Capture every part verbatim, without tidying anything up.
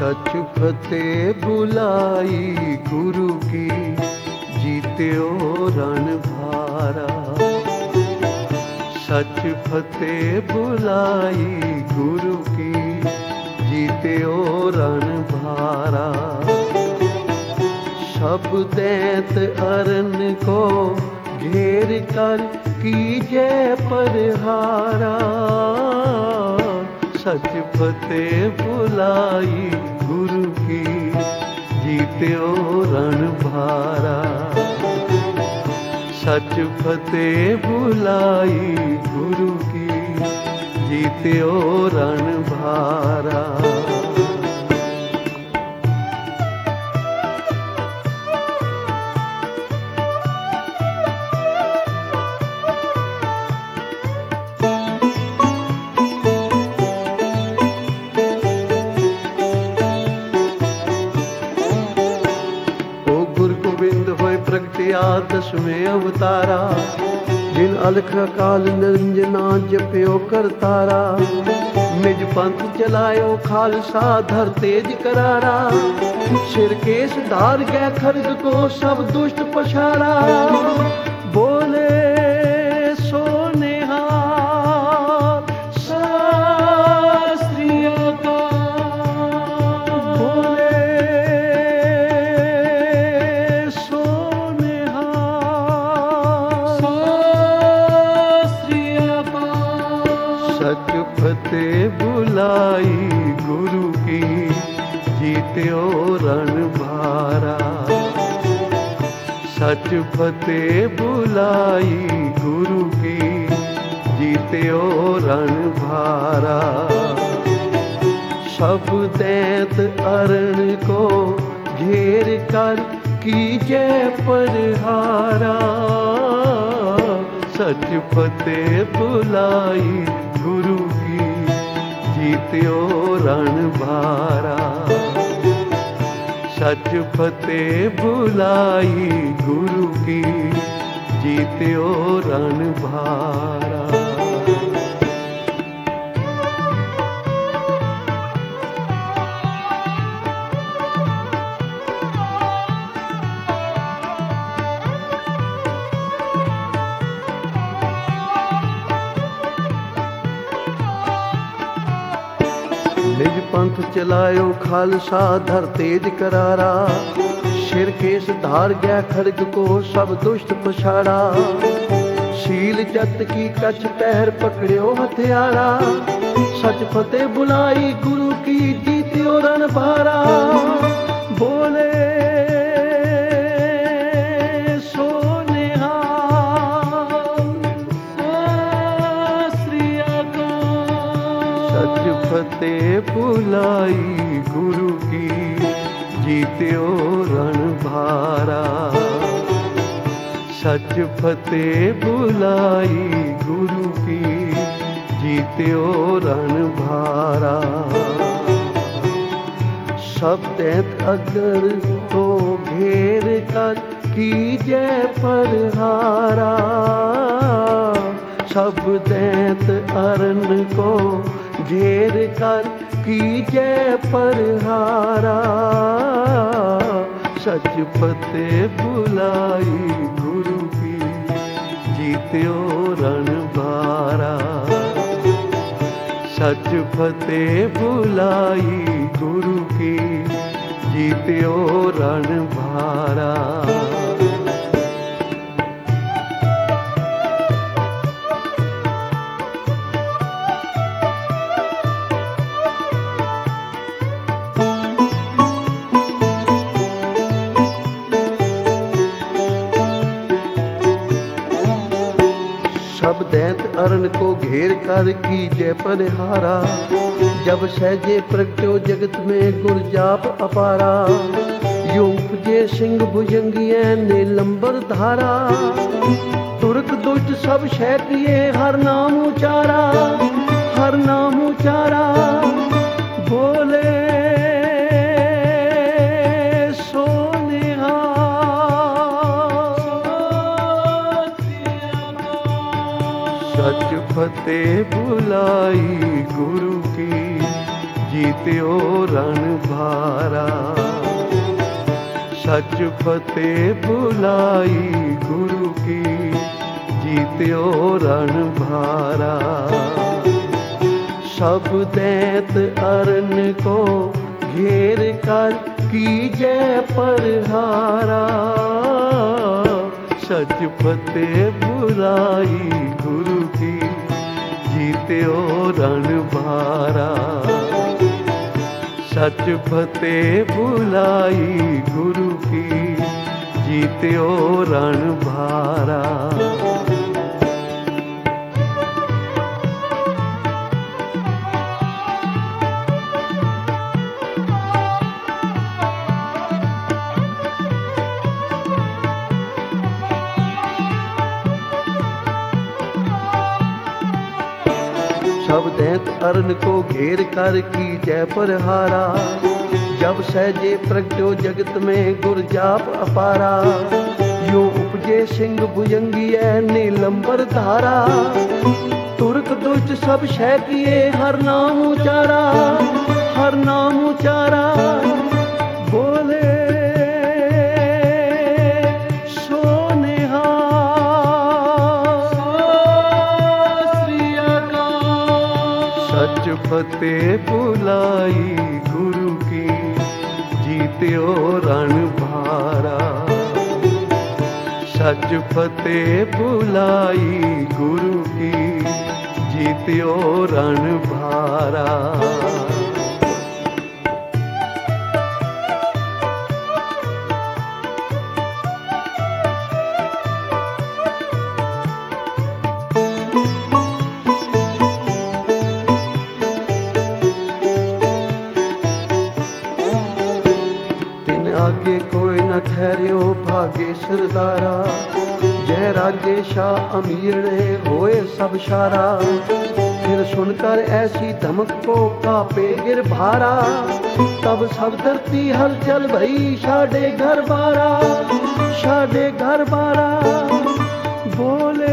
सच फतेह बुलाई गुरु की, जीत्यो रण भारा। सच फतेह बुलाई गुरु की, जीत्यो रण भारा। सब दैत अरन को घेर कर कीजे परहारा। सच फतेह बुलाई गुरु की, जीत्यो रण भारा। सच फतेह बुलाई गुरु की, जीत्यो रण भारा। प्रगटिया दसवें अवतारा, जिन अलख काल निरंजना जप्यो करतारा। निज पंथ चलायो खालसा धर तेज करारा। सिर केस धार गए खड्ग को सब दुष्ट पछाड़ा। बोले सो निहाल शास्त्रीय का, बोले फतेह बुलाई गुरु की, जीत्यो रण भारा। सच फतेह बुलाई गुरु की, जीत्यो रण भारा। सब दैत अरण को घेर कर कीजे परहारा। सच फतेह बुलाई गुरु की, जीत्यो रण भारा। सच फतेह बुलाई गुरु की, जीत्यो रण भारा। निज पंथ चलायो खालसा धर तेज करारा। सिर केस धार गया खड्ग को सब दुष्ट पछाड़ा। शील जत की कछ पैर पकड़ियो हथियारा। सच फतेह बुलाई गुरु की, जीत्यो रण भारा। बोले सो निहाल शास्त्रीय का। सच फतेह बुलाई गुरु की, जीत्यो रण भारा। सच फतेह बुलाई गुरु की, जीत्यो रण भारा। सब दैत अगर को घेर कर कीजे परहारा। सब दैत अरन को घेर कर कीजे परहारा। सच फतेह बुलाई गुरु की, जीत्यो रण भारा। सच फतेह बुलाई गुरु की, जीत्यो रण भारा। सब दैत अरण को घेर कर कीजे परहारा। जब सहजे प्रगट्यो जगत में गुर जाप अपारा। यूं उपजे सिंह भुजंगिए नीलंबर धारा। तुर्क दुष्ट सब क्षत्रिय हर नाम उचारा। हर नाम उचारा। बोले सो निहाल। सच फतेह बुलाई गुरु की, जीत्यो रण भारा। सच फतेह बुलाई गुरु की, जीत्यो रण भारा। सब दैत अरन को घेर कर कीजे परहारा। सच फतेह बुलाई गुरु की, जीत्यो रण भारा। सच फतेह बुलाई गुरु की, जीत्यो रण भारा। सब दैत अरन को घेर कर की जय परहारा। जब सहजे प्रगटो जगत में गुर जाप अपारा। यो उपजे सिंह भुजंगी नीलंबर धारा। तुर्क दुष्ट सब शह किए हर नाम उचारा, हर नाम उचारा। बोले सच फतेह बुलाई गुरु की, जीत्यो रण भारा। सच फतेह बुलाई गुरु की, जीत्यो रण भारा। आगे कोई न ठहरियो भागे सरदारा। जय राजे शाह अमीर ने होए सब शारा। फिर सुनकर ऐसी धमक को कापे गिर भारा। तब सब धरती हलचल भई साढ़े घर बारा, साढ़े घर बारा। बोले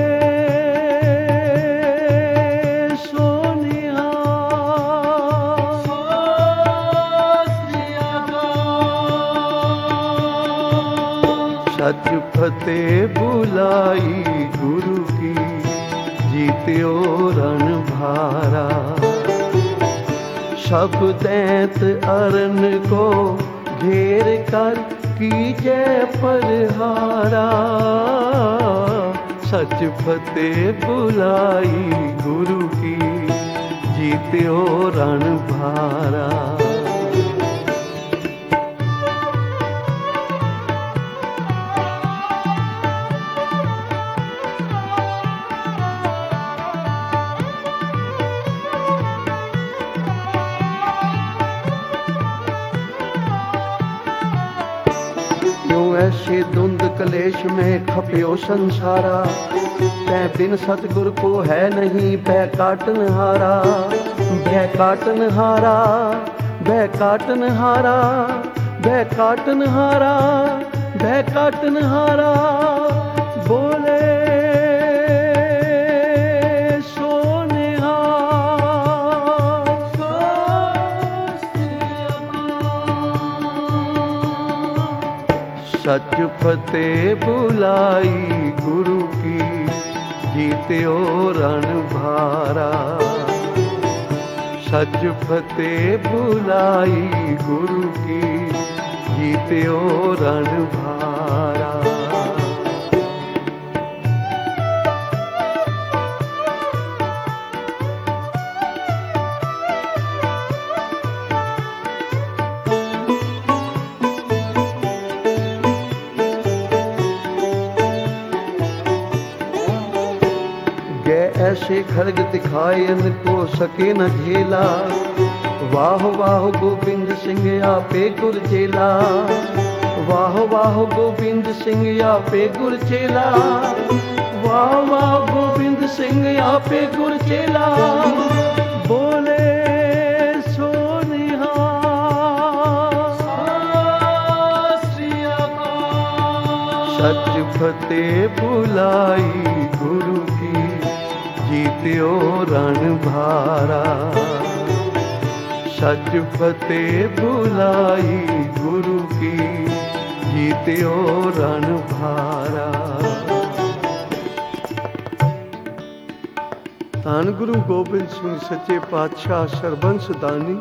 सच फतेह बुलाई गुरु की, जीत्यो रण भारा। सब दैत अरन को घेर कर कीजे परहारा। सच फतेह बुलाई गुरु की, जीत्यो रण भारा। ऐसे धुंध कलेश में खपियो संसारा। तै बिन सतगुर को है नहीं भय काटन हारा। भय काटन हारा, भय काटन हारा, भय काटन हारा, भय काटन हारा। बोले सच फतेह बुलाई गुरु की, जीत्यो रण भारा। सच फतेह बुलाई गुरु की, जीत्यो रण भारा। ऐसे खड़ग दिखायन को सके न झेला। वाह वाह गोविंद सिंह आपे गुर चेला। वाह वाह गोविंद सिंह आपे गुर चेला। वाह वाह गोविंद सिंह आपे गुर चेला। बोले सोनिहा सच फतेह बुलाई गुरु की, जीत्यो रण भारा। सच फतेह बुलाई गुरु की, जीत्यो रण भारा। ਧੰਨ ਗੁਰੂ ਗੋਬਿੰਦ ਸਿੰਘ ਸੱਚੇ ਪਾਤਸ਼ਾਹ ਸਰਬੰਸ ਦਾਨੀ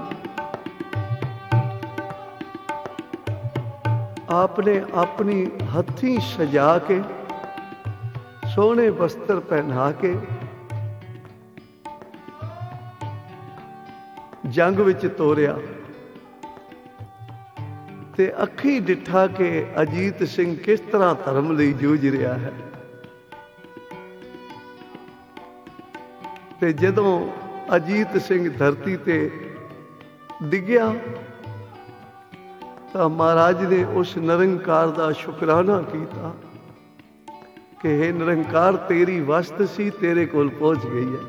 आपने अपनी हथी सजा के सोने वस्त्र पहना के जंग विच तोरिया ते अखी डिठा के अजीत सिंह किस तरह धर्म लई जूझ रहा है। ते जदों अजीत सिंह धरती ते डिग्या तो महाराज ने उस निरंकार का शुकराना किया कि हे निरंकार तेरी वस्त सी तेरे कोल पहुंच गई है।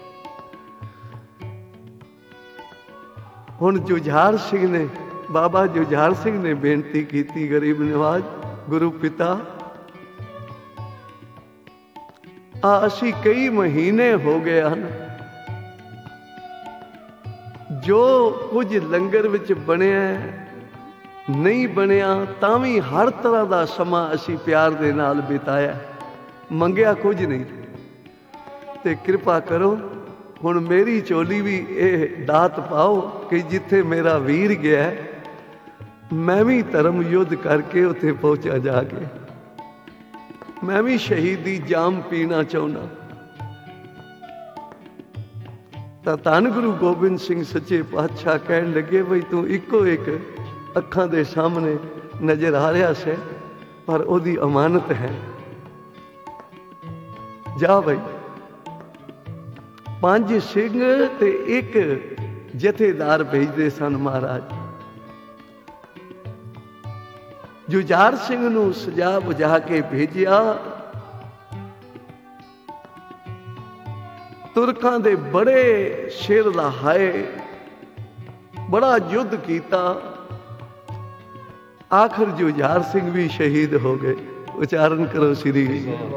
हुण जुझार सिंह ने बाबा जुझार सिंह ने बेनती की, गरीब नवाज गुरु पिता आ असी कई महीने हो गए हैं, जो कुछ लंगर विच बनिया नहीं बनिया तां भी हर तरह का समा असी प्यार दे नाल बिताया, मंगिया कुछ नहीं। ते कृपा करो हुण मेरी चोली भी ये दात पाओ कि जिथे मेरा वीर गया मैं भी धर्म युद्ध करके उत्थे पहुंचा जाके, मैं भी शहीदी जाम पीना चाहना। तां धन गुरु गोबिंद सिंह सच्चे पातशाह कहन लगे बई तू इको एक अखां दे सामने नजर आ रहा से पर ओदी अमानत है, जा भाई। पांच सिंह ते एक जथेदार भेजते सन महाराज। जुझार सिंह नूं सजा बुझा के भेजिया, तुरकां दे बड़े सिर लहाए, बड़ा युद्ध किया, आखिर जुझार सिंह भी शहीद हो गए। उच्चारण करो श्री।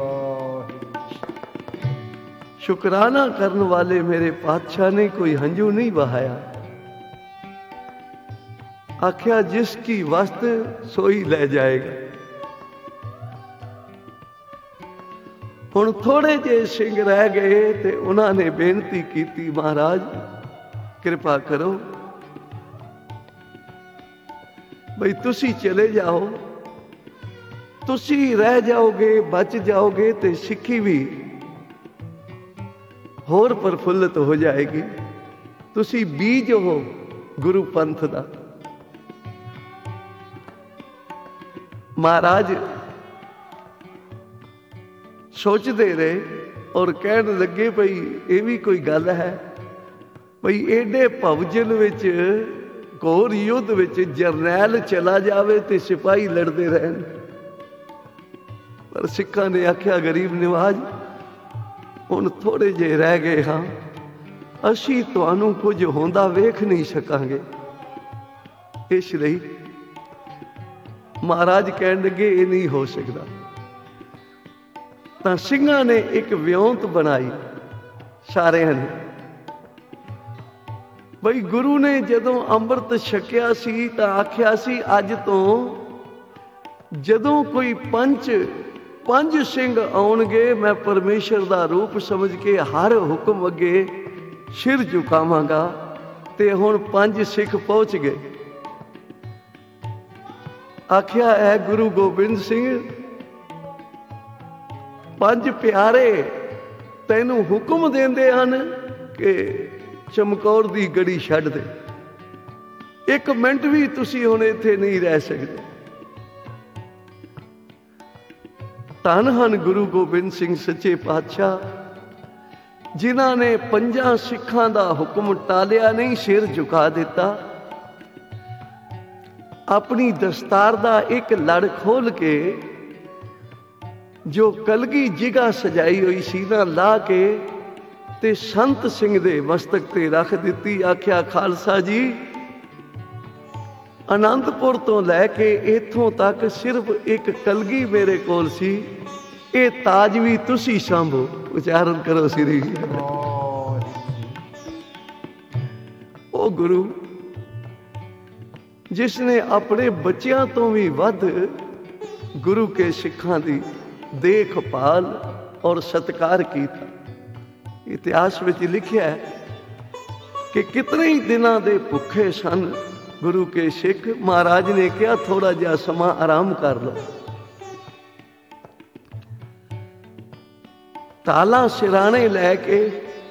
शुकराना करने वाले मेरे पातशाह ने कोई हंजू नहीं बहाया, आख्या जिसकी वस्त सोई ले जाएगा। हुण थोड़े जे सिंह रह गए ते उन्होंने बेनती की, महाराज कृपा करो भाई तुसी चले जाओ, तुसी रह जाओगे बच जाओगे तो सिक्खी भी होर प्रफुल्लित हो जाएगी। तुसी बीज हो गुरु पंथ दा। महाराज सोचते रहे और कहन लगे भाई ये भी कोई गल है, भाई एडे भवजन विच घोर युद्ध विच जरनैल चला जावे ते सिपाही लड़ते रहन। पर सिक्खां ने आख्या गरीब निवाज हुण थोड़े जे रह गए हाँ, असी तुहानू कुछ होंदा वेख नहीं सकांगे। इसलिए महाराज कहन लगे ये नहीं हो सकता। तां सिंघां ने एक विਉਂਤ बनाई सारिਆਂ ने, बई गुरु ने जदों अंमृत छकिया सी तां आख्या सी अज तो जदों कोई पंच पंज सिंह आउणगे मैं परमेश्वर दा रूप समझ के हर हुक्म अगे सिर झुकावांगा। ते हुण पंज सिख पहुंच गए। आख्या है गुरु गोबिंद सिंह पंज प्यारे तैनू हुक्म देंदे हन कि चमकौर दी गड़ी छड्ड दे, एक मिनट भी तुसी हुण इत्थे नहीं रह सकदे। धन हन गुरु गोबिंद सिंह सच्चे पातशाह, जिन्हां ने पंजां सिखां दा हुक्म टालिया नहीं, सिर झुका दिता। अपनी दस्तार दा एक लड़ खोल के जो कलगी जिगा सजाई हुई सी ना ला के ते संत सिंह दे मस्तक ते रख दिती। आख्या खालसा जी आनंदपुर तो लैके इथों तक सिर्फ एक कलगी मेरे कोल सी, ये ताज भी तुसी सांभो। उच्चारण करो श्री। ओ गुरु ਜਿਸ ਨੇ ਆਪਣੇ ਬੱਚਿਆਂ ਤੋਂ ਵੀ ਵੱਧ ਗੁਰੂ ਕੇ ਸਿੱਖਾਂ ਦੀ ਦੇਖਭਾਲ ਔਰ ਸਤਿਕਾਰ ਕੀਤਾ। ਇਤਿਹਾਸ ਵਿੱਚ ਲਿਖਿਆ ਹੈ ਕਿ ਕਿਤਨੇ ਹੀ ਦਿਨਾਂ ਦੇ ਭੁੱਖੇ ਸਨ ਗੁਰੂ ਕੇ ਸਿੱਖ। ਮਹਾਰਾਜ ਨੇ ਕਿਹਾ ਥੋੜਾ ਜਿਹਾ ਸਮਾਂ ਆਰਾਮ ਕਰ ਲਓ। ਤਾਲਾ ਸਿਰਾਣੇ ਲੈ ਕੇ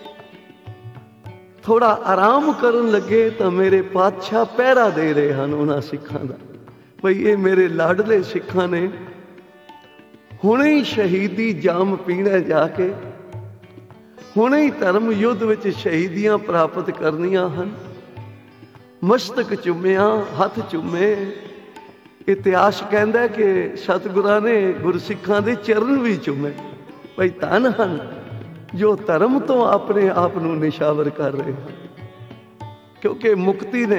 ਥੋੜਾ ਆਰਾਮ ਕਰਨ ਲੱਗੇ ਤਾਂ ਮੇਰੇ ਪਾਤਸ਼ਾਹ ਪਹਿਰਾ ਦੇ ਰਹੇ ਹਨ ਉਹਨਾਂ ਸਿੱਖਾਂ ਦਾ, ਬਈ ਇਹ ਮੇਰੇ ਲਾਡਲੇ ਸਿੱਖਾਂ ਨੇ ਹੁਣੇ ਹੀ ਸ਼ਹੀਦੀ ਜਾਮ ਪੀਣਾ ਜਾ ਕੇ, ਹੁਣੇ ਹੀ ਧਰਮ ਯੁੱਧ ਵਿੱਚ ਸ਼ਹੀਦੀਆਂ ਪ੍ਰਾਪਤ ਕਰਨੀਆਂ ਹਨ। ਮਸਤਕ ਚੁੰਮਿਆ, ਹੱਥ ਚੁੰਮੇ। ਇਤਿਹਾਸ ਕਹਿੰਦਾ ਕਿ ਸਤਿਗੁਰਾਂ ਨੇ ਗੁਰਸਿੱਖਾਂ ਦੇ ਚਰਨ ਵੀ ਚੁੰਮੇ, ਬਈ ਧੰਨ ਹਨ ਜੋ ਧਰਮ ਤੋਂ ਆਪਣੇ ਆਪ ਨੂੰ ਨਿਸ਼ਾਵਰ ਕਰ ਰਹੇ ਹਨ। ਕਿਉਂਕਿ ਮੁਕਤੀ ਨੇ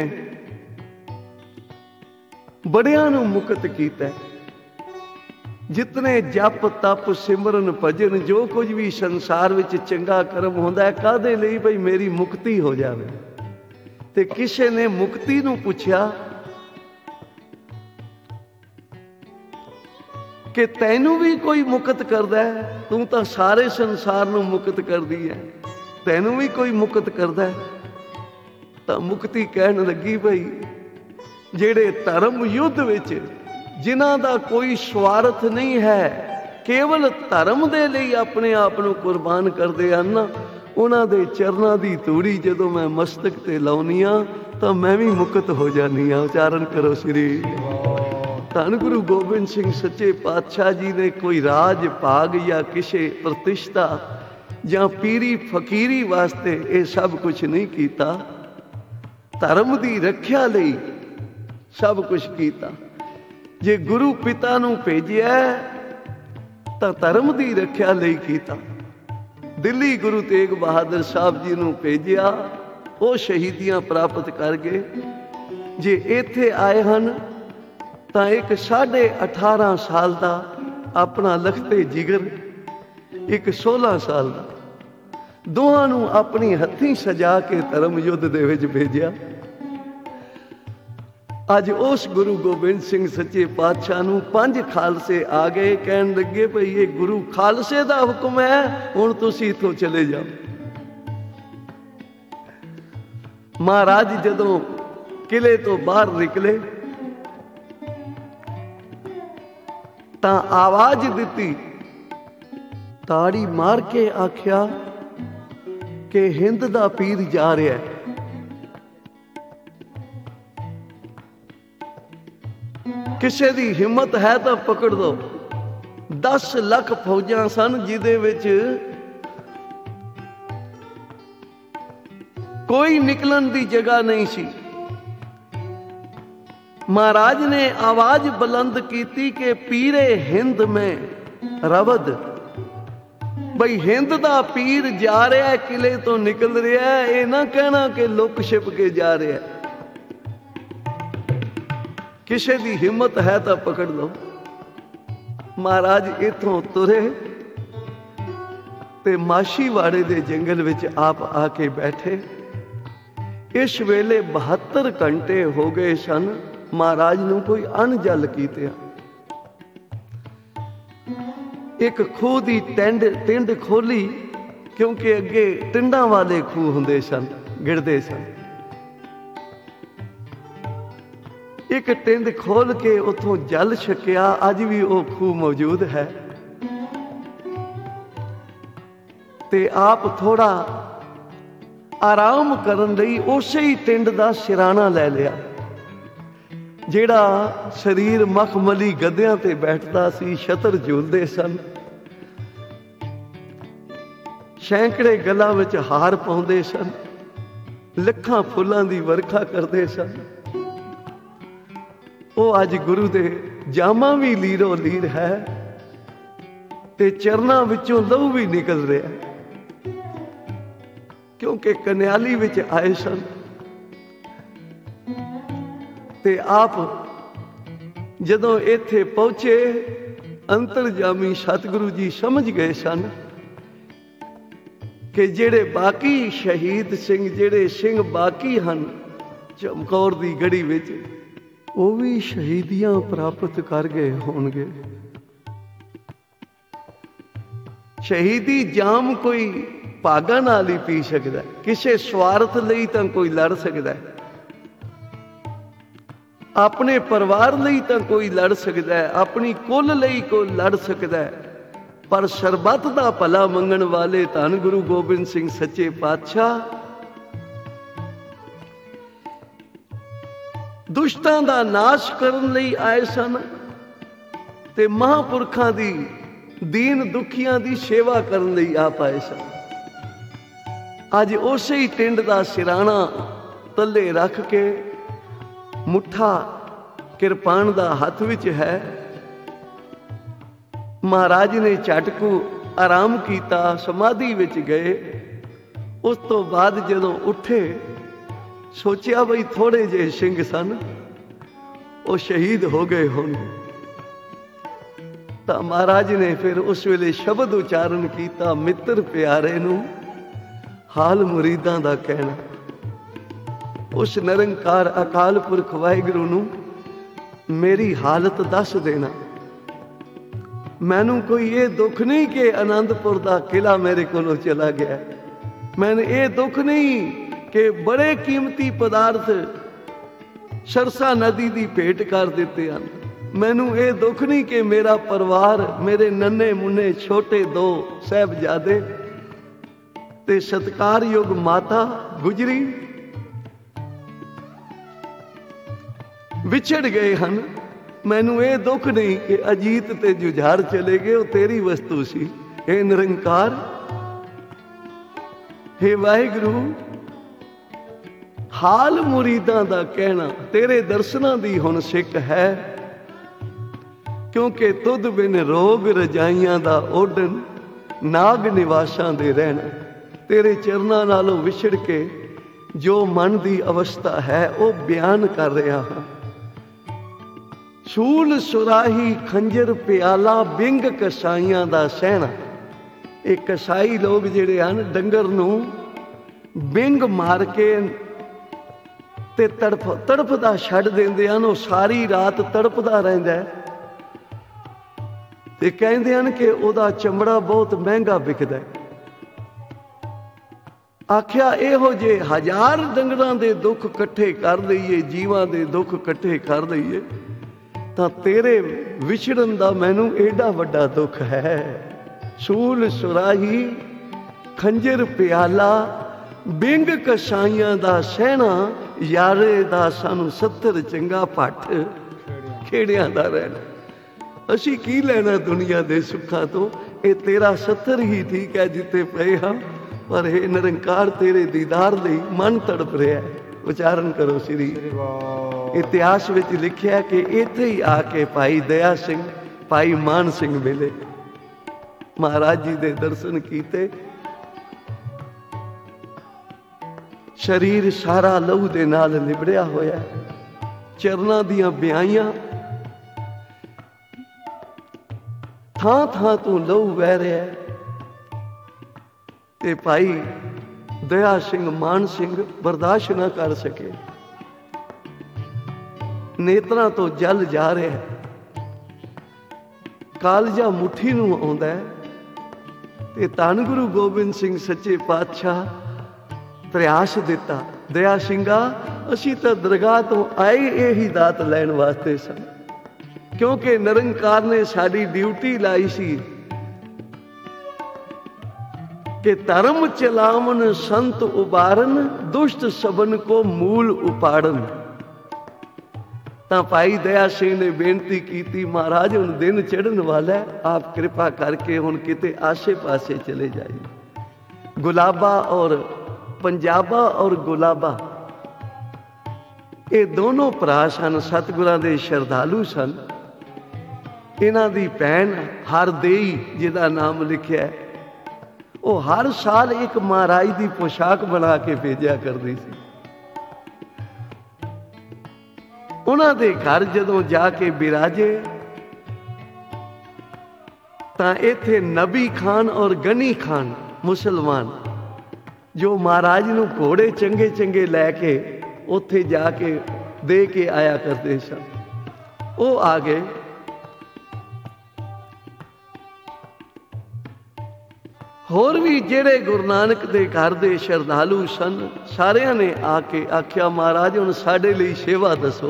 ਬੜਿਆਂ ਨੂੰ ਮੁਕਤ ਕੀਤਾ। ਜਿਤਨੇ ਜਪ ਤਪ ਸਿਮਰਨ ਭਜਨ ਜੋ ਕੁਝ ਵੀ ਸੰਸਾਰ ਵਿੱਚ ਚੰਗਾ ਕਰਮ ਹੁੰਦਾ ਹੈ, ਕਾਹਦੇ ਲਈ? ਬਈ ਮੇਰੀ ਮੁਕਤੀ ਹੋ ਜਾਵੇ। ਤੇ ਕਿਸੇ ਨੇ ਮੁਕਤੀ ਨੂੰ ਪੁੱਛਿਆ ਕਿ ਤੈਨੂੰ ਵੀ ਕੋਈ ਮੁਕਤ ਕਰਦਾ ਹੈ? ਤੂੰ ਤਾਂ ਸਾਰੇ ਸੰਸਾਰ ਨੂੰ ਮੁਕਤ ਕਰਦੀ ਹੈ, ਤੈਨੂੰ ਵੀ ਕੋਈ ਮੁਕਤ ਕਰਦਾ ਹੈ? ਤਾਂ ਮੁਕਤੀ ਕਹਿਣ ਲੱਗੀ, ਬਈ ਜਿਹੜੇ ਧਰਮ ਯੁੱਧ ਵਿੱਚ ਜਿਨ੍ਹਾਂ ਦਾ ਕੋਈ ਸਵਾਰਥ ਨਹੀਂ ਹੈ, ਕੇਵਲ ਧਰਮ ਦੇ ਲਈ ਆਪਣੇ ਆਪ ਨੂੰ ਕੁਰਬਾਨ ਕਰਦੇ ਹਨ, ਉਹਨਾਂ ਦੇ ਚਰਨਾਂ ਦੀ ਧੂੜੀ ਜਦੋਂ ਮੈਂ ਮਸਤਕ ਤੇ ਲਾਉਣੀ ਆ ਤਾਂ ਮੈਂ ਵੀ ਮੁਕਤ ਹੋ ਜਾਨੀ ਆ। ਉਚਾਰਨ ਕਰੋ ਸ੍ਰੀ ਧੰਨ ਗੁਰੂ ਗੋਬਿੰਦ ਸਿੰਘ ਸੱਚੇ ਪਾਤਸ਼ਾਹ ਜੀ ਨੇ ਕੋਈ ਰਾਜ ਭਾਗ ਜਾਂ ਕਿਸੇ ਪ੍ਰਤਿਸ਼ਠਾ ਜਾਂ ਪੀਰੀ ਫਕੀਰੀ ਵਾਸਤੇ ਇਹ ਸਭ ਕੁਝ ਨਹੀਂ ਕੀਤਾ। ਧਰਮ ਦੀ ਰੱਖਿਆ ਲਈ ਸਭ ਕੁਝ ਕੀਤਾ। ਜੇ ਗੁਰੂ ਪਿਤਾ ਨੂੰ ਭੇਜਿਆ ਤਾਂ ਧਰਮ ਦੀ ਰੱਖਿਆ ਲਈ ਕੀਤਾ। ਦਿੱਲੀ ਗੁਰੂ ਤੇਗ ਬਹਾਦਰ ਸਾਹਿਬ ਜੀ ਨੂੰ ਭੇਜਿਆ, ਉਹ ਸ਼ਹੀਦੀਆਂ ਪ੍ਰਾਪਤ ਕਰ ਗਏ। ਜੇ ਇੱਥੇ ਆਏ ਹਨ ਤਾਂ ਇੱਕ ਸਾਢੇ ਅਠਾਰਾਂ ਸਾਲ ਦਾ ਆਪਣਾ ਲਖਤੇ ਜਿਗਰ, ਇੱਕ ਸੋਲਾਂ ਸਾਲ ਦਾ, ਦੋਹਾਂ ਨੂੰ ਆਪਣੀ ਹੱਥੀਂ ਸਜਾ ਕੇ ਧਰਮ ਯੁੱਧ ਦੇ ਵਿੱਚ ਭੇਜਿਆ। ਅੱਜ ਉਸ ਗੁਰੂ ਗੋਬਿੰਦ ਸਿੰਘ ਸੱਚੇ ਪਾਤਸ਼ਾਹ ਨੂੰ ਪੰਜ ਖਾਲਸੇ ਆ ਗਏ। ਕਹਿਣ ਲੱਗੇ ਭਈ ਇਹ ਗੁਰੂ ਖਾਲਸੇ ਦਾ ਹੁਕਮ ਹੈ, ਹੁਣ ਤੁਸੀਂ ਇੱਥੋਂ ਚਲੇ ਜਾਓ। ਮਹਾਰਾਜ ਜਦੋਂ ਕਿਲੇ ਤੋਂ ਬਾਹਰ ਨਿਕਲੇ ਤਾਂ ਆਵਾਜ਼ ਦਿੱਤੀ, ਤਾੜੀ ਮਾਰ ਕੇ ਆਖਿਆ ਕਿ ਹਿੰਦ ਦਾ ਪੀਰ ਜਾ ਰਿਹਾ। ਕਿਸੇ ਦੀ ਹਿੰਮਤ ਹੈ ਤਾਂ ਪਕੜ ਦੋ। ਦਸ ਲੱਖ ਫੌਜਾਂ ਸਨ ਜਿਹਦੇ ਵਿੱਚ ਕੋਈ ਨਿਕਲਣ ਦੀ ਜਗ੍ਹਾ ਨਹੀਂ ਸੀ। ਮਹਾਰਾਜ ਨੇ ਆਵਾਜ਼ ਬੁਲੰਦ ਕੀਤੀ ਕਿ ਪੀਰੇ ਹਿੰਦ ਮੈਂ ਰਵਦ, ਬਈ ਹਿੰਦ ਦਾ ਪੀਰ ਜਾ ਰਿਹਾ, ਕਿਲੇ ਤੋਂ ਨਿਕਲ ਰਿਹਾ। ਇਹ ਨਾ ਕਹਿਣਾ ਕਿ ਲੁਕ ਛਿਪ ਕੇ ਜਾ ਰਿਹਾ। ਕਿਸੇ ਦੀ ਹਿੰਮਤ ਹੈ ਤਾਂ ਪਕੜ ਲਓ। ਮਹਾਰਾਜ ਇੱਥੋਂ ਤੁਰੇ ਤੇ ਮਾਛੀਵਾੜੇ ਦੇ ਜੰਗਲ ਵਿੱਚ ਆਪ ਆ ਕੇ ਬੈਠੇ। ਇਸ ਵੇਲੇ ਬਹੱਤਰ ਘੰਟੇ ਹੋ ਗਏ ਸਨ ਮਹਾਰਾਜ ਨੂੰ ਕੋਈ ਅਣਜਲ ਕੀਤਿਆਂ। ਇੱਕ ਖੂਹ ਦੀ ਟਿੰਡ ਟਿੰਡ ਖੋਲੀ, ਕਿਉਂਕਿ ਅੱਗੇ ਟਿੰਡਾਂ ਵਾਲੇ ਖੂਹ ਹੁੰਦੇ ਸਨ, ਗਿਰਦੇ ਸਨ। ਇੱਕ ਟਿੰਡ ਖੋਲ ਕੇ ਉੱਥੋਂ ਜਲ ਛਕਿਆ। ਅੱਜ ਵੀ ਉਹ ਖੂਹ ਮੌਜੂਦ ਹੈ। ਤੇ ਆਪ ਥੋੜਾ ਆਰਾਮ ਕਰਨ ਲਈ ਉਸੇ ਹੀ ਟਿੰਡ ਦਾ ਸਿਰਾਣਾ ਲੈ ਲਿਆ, ਜਿਹੜਾ ਸਰੀਰ ਮਖਮਲੀ ਗੱਦਿਆਂ ਤੇ ਬੈਠਦਾ ਸੀ। ਛਤਰ ਝੂਲਦੇ ਸਨ, ਸੈਂਕੜੇ ਗਲਾਂ ਵਿੱਚ ਹਾਰ ਪਾਉਂਦੇ ਸਨ, ਲੱਖਾਂ ਫੁੱਲਾਂ ਦੀ ਵਰਖਾ ਕਰਦੇ ਸਨ। ਉਹ ਅੱਜ ਗੁਰੂ ਦੇ ਜਾਮਾਂ ਵੀ ਲੀਰੋ ਲੀਰ ਹੈ ਤੇ ਚਰਨਾਂ ਵਿੱਚੋਂ ਲਹੂ ਵੀ ਨਿਕਲ ਰਿਹਾ, ਕਿਉਂਕਿ ਕਨਿਆਲੀ ਵਿੱਚ ਆਏ ਸਨ। ਤੇ ਆਪ ਜਦੋਂ ਇੱਥੇ ਪਹੁੰਚੇ, ਅੰਤਰਜਾਮੀ ਸਤਿਗੁਰੂ ਜੀ ਸਮਝ ਗਏ ਸਨ ਕਿ ਜਿਹੜੇ ਬਾਕੀ ਸ਼ਹੀਦ ਸਿੰਘ, ਜਿਹੜੇ ਸਿੰਘ ਬਾਕੀ ਹਨ ਚਮਕੌਰ ਦੀ ਗੜੀ ਵਿੱਚ, ਉਹ ਵੀ ਸ਼ਹੀਦੀਆਂ ਪ੍ਰਾਪਤ ਕਰ ਗਏ ਹੋਣਗੇ। ਸ਼ਹੀਦੀ ਜਾਮ ਕੋਈ ਭਾਗਾਂ ਨਾਲ ਹੀ ਪੀ ਸਕਦਾ, ਕਿਸੇ ਸਵਾਰਥ ਲਈ ਤਾਂ ਕੋਈ ਲੜ ਸਕਦਾ, ਆਪਣੇ ਪਰਿਵਾਰ ਲਈ ਤਾਂ ਕੋਈ ਲੜ ਸਕਦਾ, ਆਪਣੀ ਕੁੱਲ ਲਈ ਕੋਈ ਲੜ ਸਕਦਾ, ਪਰ ਸਰਬੱਤ ਦਾ ਭਲਾ ਮੰਗਣ ਵਾਲੇ ਧੰਨ ਗੁਰੂ ਗੋਬਿੰਦ ਸਿੰਘ ਸੱਚੇ ਪਾਤਸ਼ਾਹ ਦੁਸ਼ਟਾਂ ਦਾ ਨਾਸ਼ ਕਰਨ ਲਈ ਆਏ ਸਨ ਤੇ ਮਹਾਂਪੁਰਖਾਂ ਦੀ ਦੀਨ ਦੁਖੀਆਂ ਦੀ ਸੇਵਾ ਕਰਨ ਲਈ ਆਪ ਆਏ ਸਨ। ਅੱਜ ਉਸੇ ਹੀ ਟਿੰਡ ਦਾ ਸਿਰਾਣਾ ਤੱਲੇ ਰੱਖ ਕੇ ਮੁੱਠਾ ਕਿਰਪਾਨ ਦਾ ਹੱਥ ਵਿੱਚ ਹੈ। ਮਹਾਰਾਜ ਨੇ ਝਟਕੂ ਆਰਾਮ ਕੀਤਾ, ਸਮਾਧੀ ਵਿੱਚ ਗਏ। ਉਸ ਤੋਂ ਬਾਅਦ ਜਦੋਂ ਉੱਠੇ ਸੋਚਿਆ ਬਈ ਥੋੜੇ ਜਿਹੇ ਸਿੰਘ ਸਨ, ਉਹ ਸ਼ਹੀਦ ਹੋ ਗਏ ਹੋਣਗੇ। ਤਾਂ ਮਹਾਰਾਜ ਨੇ ਫਿਰ ਉਸ ਵੇਲੇ ਸ਼ਬਦ ਉਚਾਰਨ ਕੀਤਾ, ਮਿੱਤਰ ਪਿਆਰੇ ਨੂੰ ਹਾਲ ਮੁਰੀਦਾਂ ਦਾ ਕਹਿਣਾ। ਉਸ ਨਿਰੰਕਾਰ ਅਕਾਲ ਪੁਰਖ ਵਾਹਿਗੁਰੂ ਨੂੰ ਮੇਰੀ ਹਾਲਤ ਦੱਸ ਦੇਣਾ। ਮੈਨੂੰ ਕੋਈ ਇਹ ਦੁੱਖ ਨਹੀਂ ਕਿ ਆਨੰਦਪੁਰ ਦਾ ਕਿਲਾ ਮੇਰੇ ਕੋਲੋਂ ਚਲਾ ਗਿਆ, ਮੈਨੂੰ ਇਹ ਦੁੱਖ ਨਹੀਂ ਕਿ ਬੜੇ ਕੀਮਤੀ ਪਦਾਰਥ ਸਰਸਾ ਨਦੀ ਦੀ ਭੇਟ ਕਰ ਦਿੱਤੇ ਹਨ, ਮੈਨੂੰ ਇਹ ਦੁੱਖ ਨਹੀਂ ਕਿ ਮੇਰਾ ਪਰਿਵਾਰ, ਮੇਰੇ ਨੰਨੇ ਮੁੰਨੇ ਛੋਟੇ ਦੋ ਸਾਹਿਬਜ਼ਾਦੇ ਤੇ ਸਤਿਕਾਰਯੋਗ ਮਾਤਾ ਗੁਜਰੀ ਵਿਛੜ ਗਏ ਹਨ। ਮੈਨੂੰ ਇਹ ਦੁੱਖ ਨਹੀਂ ਕਿ ਅਜੀਤ ਤੇ ਜੁਝਾਰ ਚਲੇ ਗਏ, ਉਹ ਤੇਰੀ ਵਸਤੂ ਸੀ। ਇਹ ਨਿਰੰਕਾਰ, ਹੇ ਵਾਹਿਗੁਰੂ, ਹਾਲ ਮੁਰੀਦਾਂ ਦਾ ਕਹਿਣਾ ਤੇਰੇ ਦਰਸ਼ਨਾਂ ਦੀ ਹੁਣ ਸਿੱਖ ਹੈ, ਕਿਉਂਕਿ ਤੁਧ ਬਿਨ ਰੋਗ ਰਜਾਈਆਂ ਦਾ ਓਢਣ, ਨਾਗ ਨਿਵਾਸਾਂ ਦੇ ਰਹਿਣਾ। ਤੇਰੇ ਚਰਨਾਂ ਨਾਲੋਂ ਵਿਛੜ ਕੇ ਜੋ ਮਨ ਦੀ ਅਵਸਥਾ ਹੈ ਉਹ ਬਿਆਨ ਕਰ ਰਿਹਾ ਹਾਂ। ਸੂਲ ਸੁਰਾਹੀ ਖੰਜਰ ਪਿਆਲਾ ਬਿੰਗ ਕਸਾਈਆਂ ਦਾ ਸਹਿਣਾ। ਇਹ ਕਸਾਈ ਲੋਕ ਜਿਹੜੇ ਹਨ ਡੰਗਰ ਨੂੰ ਬਿੰਗ ਮਾਰ ਕੇ ਤੇ ਤੜਫ ਤੜਫਦਾ ਛੱਡ ਦਿੰਦੇ ਹਨ, ਉਹ ਸਾਰੀ ਰਾਤ ਤੜਪਦਾ ਰਹਿੰਦਾ ਤੇ ਕਹਿੰਦੇ ਹਨ ਕਿ ਉਹਦਾ ਚਮੜਾ ਬਹੁਤ ਮਹਿੰਗਾ ਵਿਕਦਾ। ਆਖਿਆ ਇਹੋ ਜਿਹੇ ਹਜ਼ਾਰ ਡੰਗਰਾਂ ਦੇ ਦੁੱਖ ਇਕੱਠੇ ਕਰ ਲਈਏ, ਜੀਵਾਂ ਦੇ ਦੁੱਖ ਇਕੱਠੇ ਕਰ ਲਈਏ ਤਾਂ ਤੇਰੇ ਵਿਛੜਨ ਦਾ ਮੈਨੂੰ ਏਡਾ ਵੱਡਾ ਦੁੱਖ ਹੈ। ਸੂਲ ਸੁਰਾਹੀ ਖੰਜਰ ਪਿਆਲਾ ਬਿੰਗ ਕਸਾਈਆਂ ਦਾ ਸਹਿਣਾ, ਯਾਰੇ ਦਾ ਸਾਨੂੰ ਸੱਤਰ ਚੰਗਾ ਭੱਠ ਖੇੜਿਆਂ ਦਾ ਰਹਿਣਾ। ਅਸੀਂ ਕੀ ਲੈਣਾ ਦੁਨੀਆ ਦੇ ਸੁੱਖਾਂ ਤੋਂ, ਇਹ ਤੇਰਾ ਸੱਤਰ ਹੀ ਠੀਕ ਹੈ ਜਿੱਥੇ ਪਏ ਹਾਂ, ਪਰ ਇਹ ਨਿਰੰਕਾਰ ਤੇਰੇ ਦੀਦਾਰ ਲਈ ਮਨ ਤੜਪ ਰਿਹਾ ਹੈ। ਉਚਾਰਨ ਕਰੋ ਸ੍ਰੀ। ਇਤਿਹਾਸ ਵਿੱਚ ਲਿਖਿਆ ਕਿ ਇੱਥੇ ਹੀ ਆ ਕੇ ਭਾਈ ਦਇਆ ਸਿੰਘ, ਭਾਈ ਮਾਨ ਸਿੰਘ ਮਿਲੇ, ਮਹਾਰਾਜ ਜੀ ਦੇ ਦਰਸ਼ਨ ਕੀਤੇ। ਸਰੀਰ ਸਾਰਾ ਲਹੂ ਦੇ ਨਾਲ ਲਿਬੜਿਆ ਹੋਇਆ, ਚਰਨਾਂ ਦੀਆਂ ਬਿਆਈਆਂ, ਥਾਂ ਥਾਂ ਤੋਂ ਲਹੂ ਵਹਿ ਰਿਹਾ ਤੇ ਭਾਈ ਦਇਆ ਸਿੰਘ ਮਾਨ ਸਿੰਘ ਬਰਦਾਸ਼ਤ ਨਾ ਕਰ ਸਕੇ, ਨੇਤਰਾਂ ਤੋਂ ਜਲ ਜਾ ਰਿਹਾ, ਕਾਲਜਾ ਮੁੱਠੀ ਨੂੰ ਆਉਂਦਾ ਤੇ ਧੰਨ ਗੁਰੂ ਗੋਬਿੰਦ ਸਿੰਘ ਸੱਚੇ ਪਾਤਸ਼ਾਹ ਤਰਿਆਸ ਦਿੱਤਾ, ਦਇਆ ਸਿੰਘਾ ਅਸੀਂ ਤਾਂ ਦਰਗਾਹ ਤੋਂ ਆਏ ਇਹੀ ਦਾਤ ਲੈਣ ਵਾਸਤੇ ਸਨ, ਕਿਉਂਕਿ ਨਿਰੰਕਾਰ ਨੇ ਸਾਡੀ ਡਿਊਟੀ ਲਾਈ ਸੀ ਕਿ ਧਰਮ ਚਲਾਵਨ ਸੰਤ ਉਬਾਰਨ, ਦੁਸ਼ਟ ਸਬਨ ਕੋ ਮੂਲ ਉਪਾੜਨ। ਤਾਂ ਭਾਈ ਦਇਆ ਸਿੰਘ ਨੇ ਬੇਨਤੀ ਕੀਤੀ, ਮਹਾਰਾਜ ਹੁਣ ਦਿਨ ਚੜ੍ਹਨ ਵਾਲਾ, ਆਪ ਕਿਰਪਾ ਕਰਕੇ ਹੁਣ ਕਿਤੇ ਆਸੇ ਪਾਸੇ ਚਲੇ ਜਾਈਏ। ਗੁਲਾਬਾ ਔਰ ਪੰਜਾਬਾ ਔਰ ਗੁਲਾਬਾ ਇਹ ਦੋਨੋਂ ਭਰਾ ਸਨ, ਸਤਿਗੁਰਾਂ ਦੇ ਸ਼ਰਧਾਲੂ ਸਨ। ਇਹਨਾਂ ਦੀ ਭੈਣ ਹਰਦੇਈ ਜਿਹਦਾ ਨਾਮ ਲਿਖਿਆ, ਉਹ ਹਰ ਸਾਲ ਇੱਕ ਮਹਾਰਾਜ ਦੀ ਪੋਸ਼ਾਕ ਬਣਾ ਕੇ ਭੇਜਿਆ ਕਰਦੀ ਸੀ। ਉਹਨਾਂ ਦੇ ਘਰ ਜਦੋਂ ਜਾ ਕੇ ਬਿਰਾਜੇ ਤਾਂ ਇੱਥੇ ਨਬੀ ਖਾਨ ਔਰ ਗਨੀ ਖਾਨ ਮੁਸਲਮਾਨ, ਜੋ ਮਹਾਰਾਜ ਨੂੰ ਘੋੜੇ ਚੰਗੇ ਚੰਗੇ ਲੈ ਕੇ ਉੱਥੇ ਜਾ ਕੇ ਦੇ ਕੇ ਆਇਆ ਕਰਦੇ ਸਨ। ਉਹ ਆ ਗਏ। ਹੋਰ ਵੀ ਜਿਹੜੇ ਗੁਰੂ ਨਾਨਕ ਦੇ ਘਰ ਦੇ ਸ਼ਰਧਾਲੂ ਸਨ, ਸਾਰਿਆਂ ਨੇ ਆ ਕੇ ਆਖਿਆ, ਮਹਾਰਾਜ ਹੁਣ ਸਾਡੇ ਲਈ ਸੇਵਾ ਦੱਸੋ,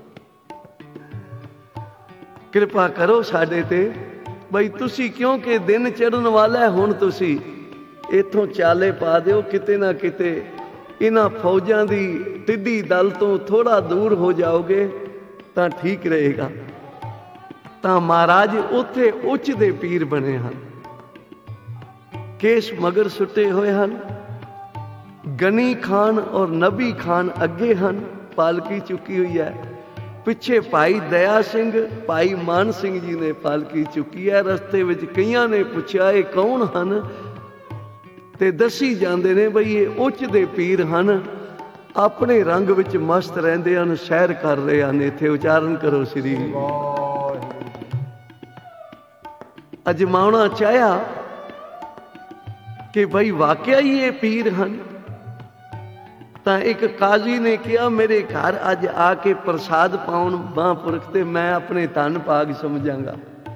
ਕਿਰਪਾ ਕਰੋ ਸਾਡੇ ਤੇ। ਬਈ ਤੁਸੀਂ, ਕਿਉਂਕਿ ਦਿਨ ਚੜ੍ਹਨ ਵਾਲਾ, ਹੁਣ ਤੁਸੀਂ ਇੱਥੋਂ ਚਾਲੇ ਪਾ ਦਿਓ, ਕਿਤੇ ਨਾ ਕਿਤੇ ਇਹਨਾਂ ਫੌਜਾਂ ਦੀ ਟਿੱਡੀ ਦਲ ਤੋਂ ਥੋੜ੍ਹਾ ਦੂਰ ਹੋ ਜਾਓਗੇ ਤਾਂ ਠੀਕ ਰਹੇਗਾ। ਤਾਂ ਮਹਾਰਾਜ ਉੱਥੇ ਉੱਚ ਦੇ ਪੀਰ ਬਣੇ ਹਨ, ਕੇਸ ਮਗਰ ਸੁੱਟੇ ਹੋਏ ਹਨ। ਗਨੀ ਖਾਨ ਔਰ ਨਬੀ ਖਾਨ ਅੱਗੇ ਹਨ, ਪਾਲਕੀ ਚੁੱਕੀ ਹੋਈ ਹੈ। ਪਿੱਛੇ ਭਾਈ ਦਇਆ ਸਿੰਘ, ਭਾਈ ਮਾਨ ਸਿੰਘ ਜੀ ਨੇ ਪਾਲਕੀ ਚੁੱਕੀ ਹੈ। ਰਸਤੇ ਵਿੱਚ ਕਈਆਂ ਨੇ ਪੁੱਛਿਆ ਇਹ ਕੌਣ ਹਨ, ਤੇ ਦੱਸੀ ਜਾਂਦੇ ਨੇ ਬਈ ਇਹ ਉੱਚ ਦੇ ਪੀਰ ਹਨ, ਆਪਣੇ ਰੰਗ ਵਿੱਚ ਮਸਤ ਰਹਿੰਦੇ ਹਨ, ਸੈਰ ਕਰ ਰਹੇ ਹਨ। ਇੱਥੇ ਉਚਾਰਨ ਕਰੋ ਸ੍ਰੀ। ਅਜਮਾਉਣਾ ਚਾਹਿਆ ਕਿ ਬਈ ਵਾਕਿਆ ਹੀ ਇਹ ਪੀਰ ਹਨ। ਤਾਂ ਇੱਕ ਕਾਜ਼ੀ ਨੇ ਕਿਹਾ, ਮੇਰੇ ਘਰ ਅੱਜ ਆ ਕੇ ਪ੍ਰਸਾਦ ਪਾਉਣ ਮਹਾਂਪੁਰਖ, ਤੇ ਮੈਂ ਆਪਣੇ ਧੰਨ ਭਾਗ ਸਮਝਾਂਗਾ।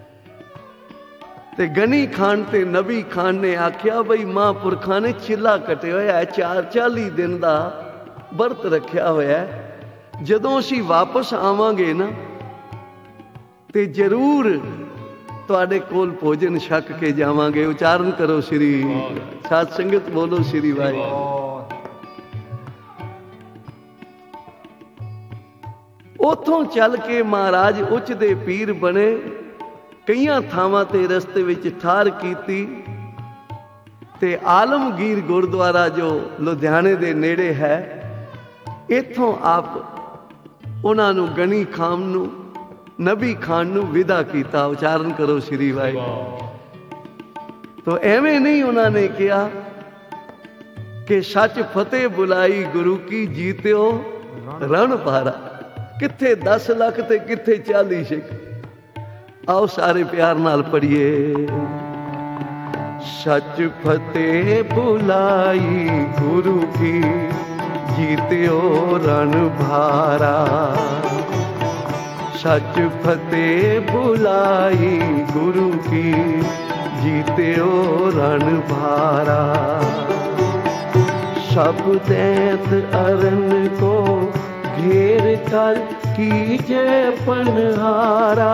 ਤੇ ਗਨੀ ਖਾਨ ਤੇ ਨਬੀ ਖਾਨ ਨੇ ਆਖਿਆ, ਬਈ ਮਹਾਂਪੁਰਖਾਂ ਨੇ ਚਿੱਲਾ ਕੱਟਿਆ ਹੋਇਆ, ਚਾਰ ਚਾਲੀ ਦਿਨ ਦਾ ਵਰਤ ਰੱਖਿਆ ਹੋਇਆ। ਜਦੋਂ ਅਸੀਂ ਵਾਪਸ ਆਵਾਂਗੇ ਨਾ, ਤੇ ਜ਼ਰੂਰ ਤੁਹਾਡੇ ਕੋਲ ਭੋਜਨ ਛਕ ਕੇ ਜਾਵਾਂਗੇ। ਉਚਾਰਨ ਕਰੋ ਸ੍ਰੀ। ਸਾਧ ਸੰਗਤ ਬੋਲੋ ਸ੍ਰੀ ਵਾਹਿਗੁਰੂ। ਉੱਥੋਂ ਚੱਲ ਕੇ ਮਹਾਰਾਜ ਉੱਚ ਦੇ ਪੀਰ ਬਣੇ। ਕਈਆਂ ਥਾਵਾਂ ਤੇ ਰਸਤੇ ਵਿੱਚ ਠਾਰ ਕੀਤੀ, ਤੇ ਆਲਮਗੀਰ ਗੁਰਦੁਆਰਾ ਜੋ ਲੁਧਿਆਣੇ ਦੇ ਨੇੜੇ ਹੈ, ਇੱਥੋਂ ਆਪ ਉਹਨਾਂ ਨੂੰ, ਗਨੀ ਖਾਨ ਨੂੰ, ਨਬੀ ਖਾਨ ਨੂੰ ਵਿਦਾ ਕੀਤਾ। ਉਚਾਰਨ ਕਰੋ ਸ੍ਰੀ ਵਾਹਿਗੁਰੂ। ਤੋ ਐਵੇਂ ਨਹੀਂ ਉਹਨਾਂ ਨੇ ਕਿਹਾ ਕਿ ਸੱਚ ਫਤਿਹ ਬੁਲਾਈ ਗੁਰੂ ਕੀ, ਜੀਤਿਓ ਰਣ ਭਾਰਾ। ਕਿੱਥੇ ਦਸ ਲੱਖ ਤੇ ਕਿੱਥੇ ਚਾਲੀ ਸਿੱਖ। ਆਓ ਸਾਰੇ ਪਿਆਰ ਨਾਲ ਪੜੀਏ। ਸੱਚ ਫਤਿਹ ਬੁਲਾਈ ਗੁਰੂ ਕੀ, ਜੀਤਿਓ ਰਣ ਭਾਰਾ। ਸੱਚ ਫਤਿਹ ਬੁਲਾਈ ਗੁਰੂ ਕੀ, ਜੀਤਿਓ ਰਣ ਭਾਰਾ। ਸਭ ਦੈਤ ਅਰਨ ਕੋ घेर कर कीजे पनहारा।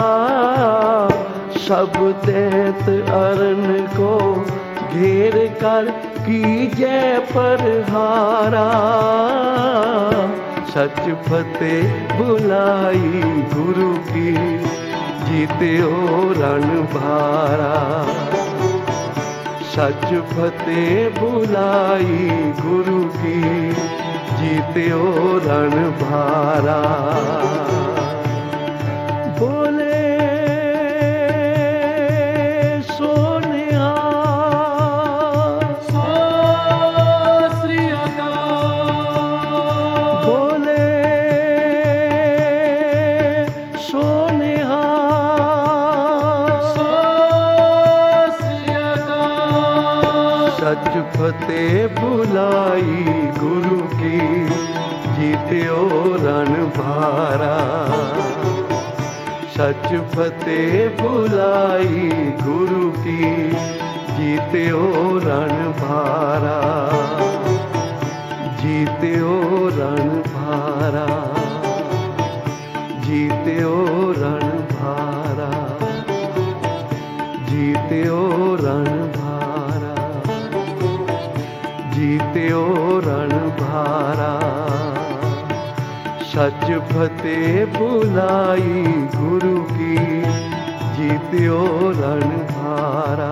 सब दैत अरन को घेर कर कीजे परहारा। सच फतेह बुलाई गुरु की, जीत्यो रण भारा। सच फतेह बुलाई गुरु की, जीत्यो रण भारा। बोले सोनिया सो श्री अकाल। बोले सोनिया सो श्री अकाल। सच फतेह बुलाई गुरु की, जीत्यो रण भारा। सच फतेह बुलाई गुरु की, जीत्यो रण भारा। जीत्यो रण भारा। जीत्यो रण भारा। जीत्यो रण भारा। जीत्यो रण भारा। सच फतेह बुलाई गुरु की, जीत्यो रण भारा।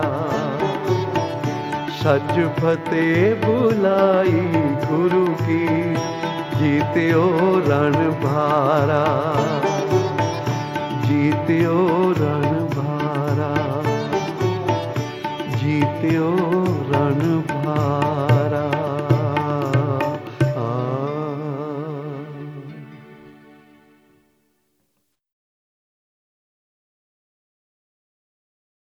सच फतेह बुलाई गुरु की, जीत्यो रण भारा। जीत्यो रण भारा। जीत्यो